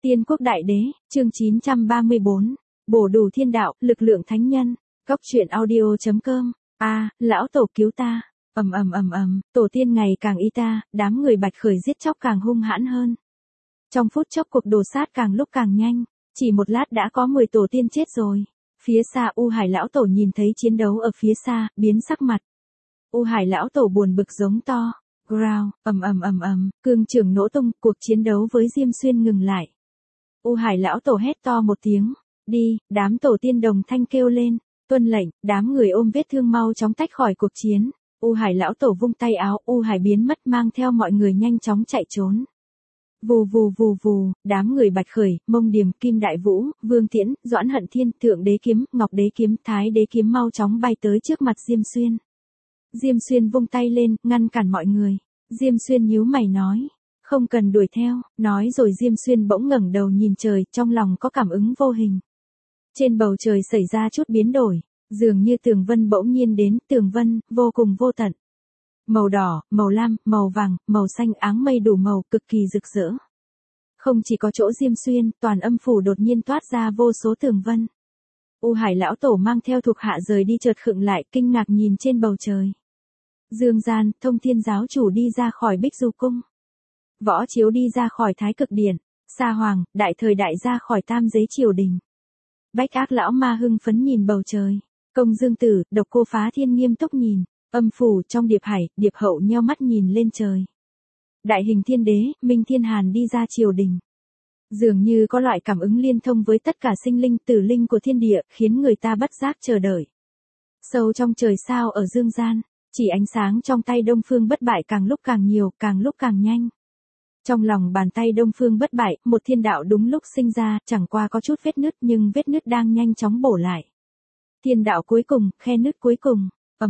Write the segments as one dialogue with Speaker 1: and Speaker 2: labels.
Speaker 1: Tiên quốc đại đế, chương 934. Bổ đủ thiên đạo, lực lượng thánh nhân. Góc truyện audio.com. Lão tổ cứu ta. Tổ tiên ngày càng y ta, đám người Bạch Khởi giết chóc càng hung hãn hơn. Trong phút chốc cuộc đồ sát càng lúc càng nhanh, chỉ một lát đã có 10 tổ tiên chết rồi. Phía xa U Hải lão tổ nhìn thấy chiến đấu ở phía xa, biến sắc mặt. U Hải lão tổ buồn bực giống to. Growl, cương trường nổ tung, cuộc chiến đấu với Diêm Xuyên ngừng lại. U Hải lão tổ hét to một tiếng, đi, đám tổ tiên đồng thanh kêu lên, tuân lệnh, đám người ôm vết thương mau chóng tách khỏi cuộc chiến. U Hải lão tổ vung tay áo, U Hải biến mất mang theo mọi người nhanh chóng chạy trốn. Vù vù vù vù, đám người Bạch Khởi, Mông Điềm, Kim Đại Vũ, Vương Tiễn, Doãn Hận Thiên, Thượng Đế Kiếm, Ngọc Đế Kiếm, Thái Đế Kiếm mau chóng bay tới trước mặt Diêm Xuyên. Diêm Xuyên vung tay lên, ngăn cản mọi người. Diêm Xuyên nhíu mày nói, không cần đuổi theo, nói rồi Diêm Xuyên bỗng ngẩng đầu nhìn trời, trong lòng có cảm ứng vô hình. Trên bầu trời xảy ra chút biến đổi, dường như tường vân bỗng nhiên đến, tường vân, vô cùng vô tận. Màu đỏ, màu lam, màu vàng, màu xanh áng mây đủ màu, cực kỳ rực rỡ. Không chỉ có chỗ Diêm Xuyên, toàn âm phủ đột nhiên toát ra vô số tường vân. U Hải lão tổ mang theo thuộc hạ rời đi chợt khựng lại, kinh ngạc nhìn trên bầu trời. Dương Gian, Thông Thiên giáo chủ đi ra khỏi Bích Du cung. Võ Chiếu đi ra khỏi Thái Cực điện, Sa Hoàng, Đại Thời Đại ra khỏi Tam Giới triều đình. Bách Ác lão ma hưng phấn nhìn bầu trời. Công Dương Tử, Độc Cô Phá Thiên nghiêm túc nhìn. Âm phủ trong Điệp Hải, Điệp Hậu nheo mắt nhìn lên trời. Đại Hình Thiên Đế, Minh Thiên Hàn đi ra triều đình. Dường như có loại cảm ứng liên thông với tất cả sinh linh tử linh của thiên địa, khiến người ta bất giác chờ đợi. Sâu trong trời sao ở Dương Gian, chỉ ánh sáng trong tay Đông Phương Bất Bại càng lúc càng nhiều, càng lúc càng nhanh. Trong lòng bàn tay Đông Phương Bất Bại, một thiên đạo đúng lúc sinh ra, chẳng qua có chút vết nứt nhưng vết nứt đang nhanh chóng bổ lại. Thiên đạo cuối cùng, khe nứt cuối cùng.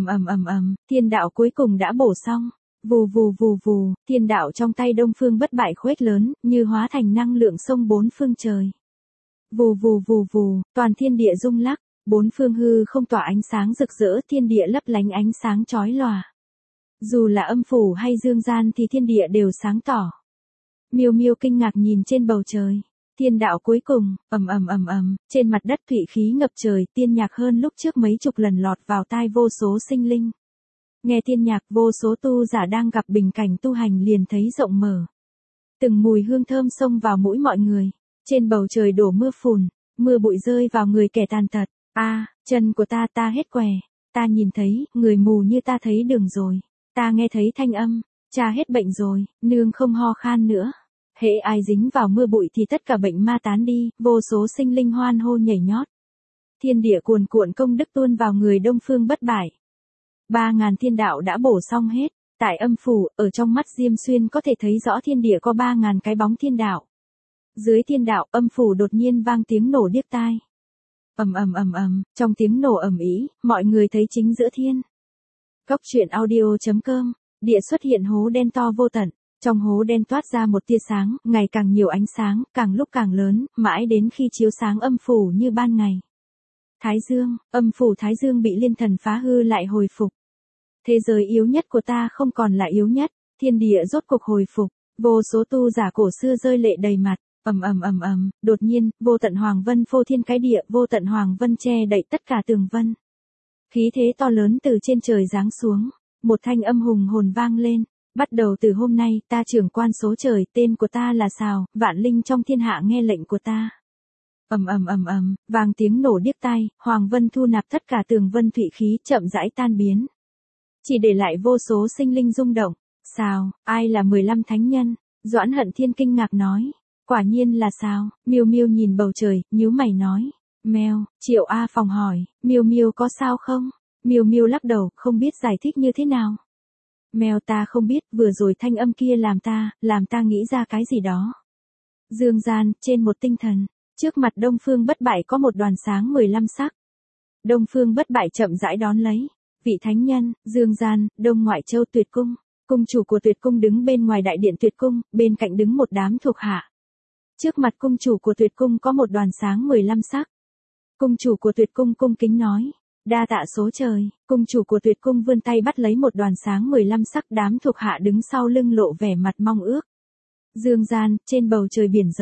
Speaker 1: Thiên đạo cuối cùng đã bổ xong. Vù vù vù vù, thiên đạo trong tay Đông Phương Bất Bại khuếch lớn, như hóa thành năng lượng sông bốn phương trời. Vù vù vù vù, toàn thiên địa rung lắc, bốn phương hư không tỏa ánh sáng rực rỡ, thiên địa lấp lánh ánh sáng chói lòa. Dù là âm phủ hay dương gian thì thiên địa đều sáng tỏ. Miêu Miêu kinh ngạc nhìn trên bầu trời. Thiên đạo cuối cùng, trên mặt đất thủy khí ngập trời, tiên nhạc hơn lúc trước mấy chục lần lọt vào tai vô số sinh linh. Nghe tiên nhạc, vô số tu giả đang gặp bình cảnh tu hành liền thấy rộng mở. Từng mùi hương thơm xông vào mũi mọi người. Trên bầu trời đổ mưa phùn, mưa bụi rơi vào người kẻ tàn tật. Chân của ta hết què. Ta nhìn thấy, người mù như ta thấy đường rồi. Ta nghe thấy thanh âm, cha hết bệnh rồi, nương không ho khan nữa. Hễ ai dính vào mưa bụi thì tất cả bệnh ma tán đi, vô số sinh linh hoan hô nhảy nhót. Thiên địa cuồn cuộn công đức tuôn vào người Đông Phương Bất Bại. 3.000 thiên đạo đã bổ xong hết. Tại âm phủ, ở trong mắt Diêm Xuyên có thể thấy rõ thiên địa có 3.000 cái bóng thiên đạo. Dưới thiên đạo, âm phủ đột nhiên vang tiếng nổ điếc tai. Trong tiếng nổ ầm ĩ, mọi người thấy chính giữa thiên. Góc truyện audio.com, địa xuất hiện hố đen to vô tận. Trong hố đen toát ra một tia sáng, ngày càng nhiều ánh sáng, càng lúc càng lớn, mãi đến khi chiếu sáng âm phủ như ban ngày. Thái Dương, âm phủ Thái Dương bị liên thần phá hư lại hồi phục. Thế giới yếu nhất của ta không còn là yếu nhất, thiên địa rốt cuộc hồi phục, vô số tu giả cổ xưa rơi lệ đầy mặt. Đột nhiên, vô tận hoàng vân phô thiên cái địa, vô tận hoàng vân che đậy tất cả tường vân. Khí thế to lớn từ trên trời giáng xuống, một thanh âm hùng hồn vang lên. Bắt đầu từ hôm nay, ta trưởng quan số trời, tên của ta là Sào, vạn linh trong thiên hạ nghe lệnh của ta. Vang tiếng nổ điếc tai, hoàng vân thu nạp tất cả tường vân thủy khí chậm rãi tan biến. Chỉ để lại vô số sinh linh rung động. Sào, ai là 15 thánh nhân? Doãn Hận Thiên kinh ngạc nói. Quả nhiên là Sào. Miêu Miêu nhìn bầu trời, nhíu mày nói. Mèo, Triệu A Phòng hỏi, Miêu Miêu có sao không? Miêu Miêu lắc đầu, không biết giải thích như thế nào. Mèo ta không biết, vừa rồi thanh âm kia làm ta nghĩ ra cái gì đó. Dương gian, trên một tinh thần, trước mặt Đông Phương Bất Bại có một đoàn sáng 15 sắc. Đông Phương Bất Bại chậm rãi đón lấy. Vị thánh nhân, Dương gian, Đông Ngoại Châu Tuyệt Cung. Cung chủ của Tuyệt Cung đứng bên ngoài đại điện Tuyệt Cung, bên cạnh đứng một đám thuộc hạ. Trước mặt cung chủ của Tuyệt Cung có một đoàn sáng 15 sắc. Cung chủ của Tuyệt Cung cung kính nói. Đa tạ số trời, cung chủ của Tuyệt Cung vươn tay bắt lấy một đoàn sáng 15 sắc, đám thuộc hạ đứng sau lưng lộ vẻ mặt mong ước. Dương gian, trên bầu trời biển rộng,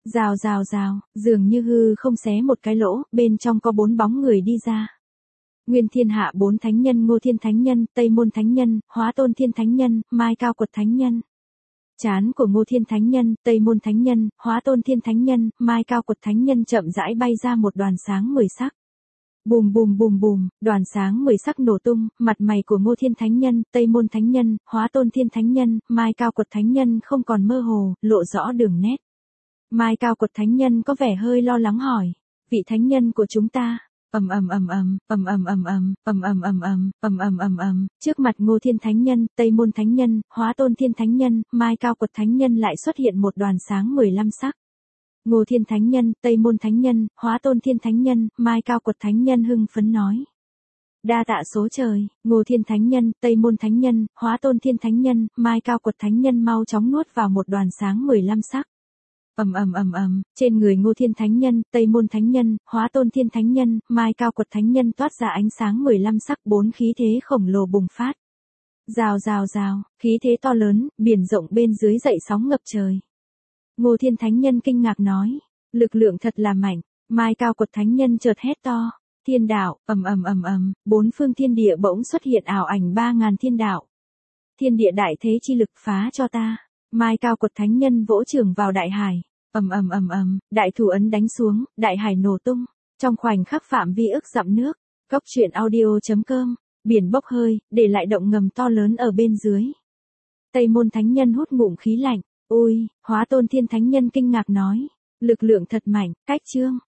Speaker 1: Rào rào rào, dường như hư không xé một cái lỗ, bên trong có 4 bóng người đi ra. Nguyên thiên hạ 4 thánh nhân: Ngô Thiên Thánh Nhân, Tây Môn Thánh Nhân, Hóa Tôn Thiên Thánh Nhân, Mai Cao Quật Thánh Nhân. Trán của Ngô Thiên Thánh Nhân, Tây Môn Thánh Nhân, Hóa Tôn Thiên Thánh Nhân, Mai Cao Quật Thánh Nhân chậm rãi bay ra một đoàn sáng 10 sắc. Bùm bùm bùm bùm, đoàn sáng 10 sắc nổ tung, mặt mày của Ngô Thiên Thánh Nhân, Tây Môn Thánh Nhân, Hóa Tôn Thiên Thánh Nhân, Mai Cao Quật Thánh Nhân không còn mơ hồ, lộ rõ đường nét. Mai Cao Quật Thánh Nhân có vẻ hơi lo lắng hỏi: "Vị thánh nhân của chúng ta?" Ầm ầm ầm ầm, ầm ầm ầm ầm, ầm ầm ầm ầm, ầm ầm ầm ầm, trước mặt Ngô Thiên Thánh Nhân, Tây Môn Thánh Nhân, Hóa Tôn Thiên Thánh Nhân, Mai Cao Quật Thánh Nhân lại xuất hiện một đoàn sáng 15 sắc. Ngô Thiên Thánh Nhân, Tây Môn Thánh Nhân, Hóa Tôn Thiên Thánh Nhân, Mai Cao Quật Thánh Nhân hưng phấn nói: "Đa tạ số trời, Ngô Thiên Thánh Nhân, Tây Môn Thánh Nhân, Hóa Tôn Thiên Thánh Nhân, Mai Cao Quật Thánh Nhân mau chóng nuốt vào một đoàn sáng 15 sắc." Ầm ầm ầm ầm, trên người Ngô Thiên Thánh Nhân, Tây Môn Thánh Nhân, Hóa Tôn Thiên Thánh Nhân, Mai Cao Quật Thánh Nhân toát ra ánh sáng 15 sắc, 4 khí thế khổng lồ bùng phát. Rào rào rào, khí thế to lớn, biển rộng bên dưới dậy sóng ngập trời. Ngô Thiên Thánh Nhân kinh ngạc nói: "Lực lượng thật là mạnh." Mai Cao Quật Thánh Nhân chợt hét to: "Thiên đạo!" Ầm ầm ầm ầm, bốn phương thiên địa bỗng xuất hiện ảo ảnh 3000 thiên đạo. "Thiên địa đại thế chi lực phá cho ta." Mai Cao Quật Thánh Nhân vỗ chưởng vào đại hải. Ầm ầm ầm ầm, đại thủ ấn đánh xuống, đại hải nổ tung. Trong khoảnh khắc phạm vi ức dặm nước. Cốc truyện audio.com, biển bốc hơi, để lại động ngầm to lớn ở bên dưới. Tây Môn Thánh Nhân hút ngụm khí lạnh. "Ôi!" Hóa Tôn Thiên Thánh Nhân kinh ngạc nói: "Lực lượng thật mạnh." Cách chương